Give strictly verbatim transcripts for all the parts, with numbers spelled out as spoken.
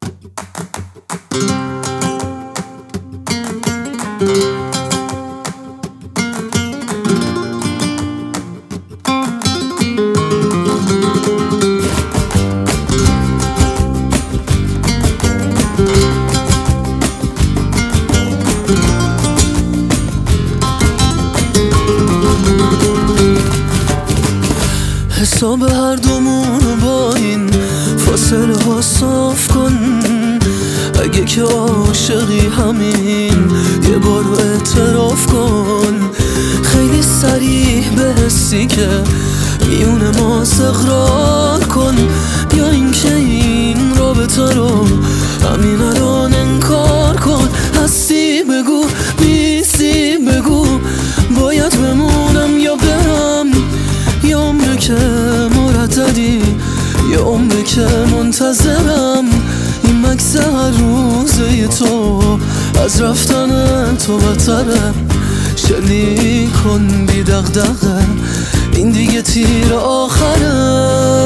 حساب هر دومون با این فاصله ها صاف کن. اگه که عاشقی همین یه بار اعتراف کن. خیلی صریح به حسی که میونه ما اقرار کن. یا اینکه این رابطه رو همین الان انکار کن. هستی بگو، نیستی بگو، باید بمونم یا برم. یه عمره که مرددی، یه عمره که منتظرم. این مکس هر روزه تو از رفتن تو بتره. شلیک کن بی دغدغه، این دیگه تیر آخره.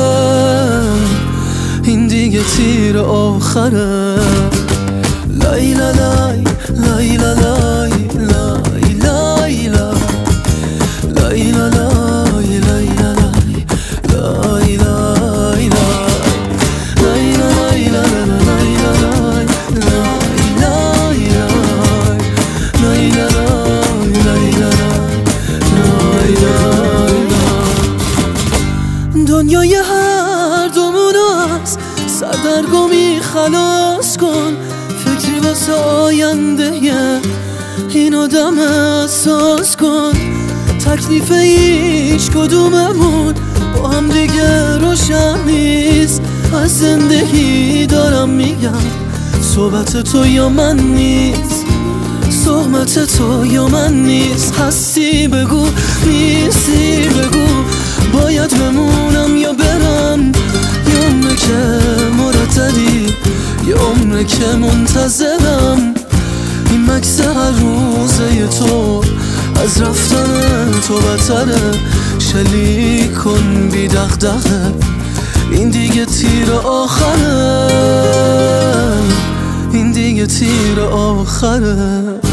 این دیگه تیر آخره. لای لای لای لای لای لای لای لای لای دنیای هر دومون از سردرگمی خلاص کن. فکری واسه آینده این آدم احساس کن. تکلیف هیچ کدوممون با هم دیگه روشن نیست. از زندگی دارم میگم صحبت تو یا من نیست. صحبت تو یا من نیست. هستی بگو، نیستی بگو، باید بمونم یا برم. یه عمره که مرددی، یه عمره که منتظرم. این مکس هر روزه تو از رفتن تو بتره. شلیک کن بی دغدغه، این دیگه تیر آخره. این دیگه تیر آخره.